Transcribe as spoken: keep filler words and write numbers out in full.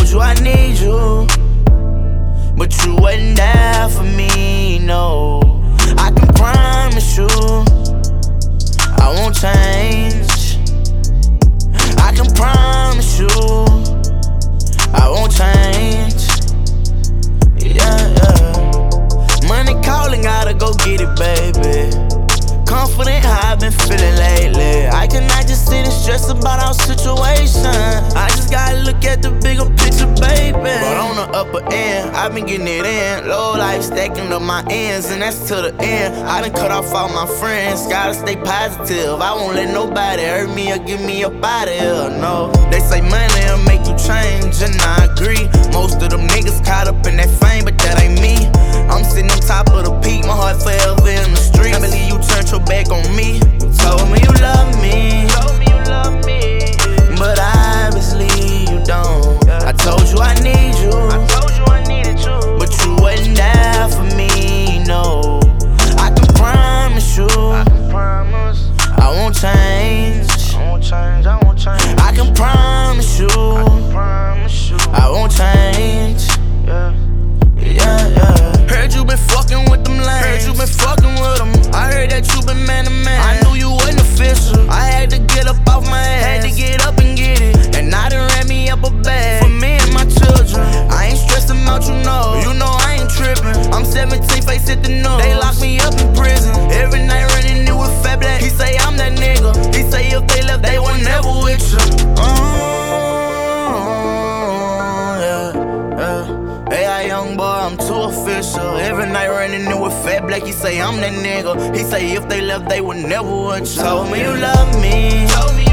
you I need you, but you wasn't there for me, no. I can promise you I won't change. I can promise you I won't change. Yeah, yeah. Money calling, gotta go get it, baby. Confident how I've been feeling lately. I cannot just sit and stress about our situation. I just gotta look at the bigger picture, baby. But on the upper end, I've been getting it in. Low life stacking up my ends, and that's to the end. I done cut off all my friends, gotta stay positive. I won't let nobody hurt me or get me up out of here, no. They say money will make you change, and I agree. Most of them niggas caught up in that fame, but that ain't me. I'm sitting on top of the peak, my heart forever in the street. I believe you turned your back on me. You told me you love me, told me you love me, but obviously you don't. I told you I need you, I told you I needed you, but you wasn't there for me, no. I can promise you, I can promise I won't change. I won't change, I won't change. I can promise you, I can promise you I won't change. Yeah, yeah, yeah. Heard you been fucking with them lanes, heard you been fucking with them. I heard that you been man to man. I knew you wasn't official. I had to get up off my ass, had to get up and get it. And I done ran me up a bag for me and my children. I ain't stressing out, you know. You know I ain't tripping. I'm seventeen, face at the nose. They lock me up in prison. Every night running new with Fat Black. He say I'm that nigga. He say if they left, they were never with you. Hey, I young boy, I'm too official. Every night running in with Fat Black, he say I'm that nigga. He say if they left, they would never want you. Told me you love me, told me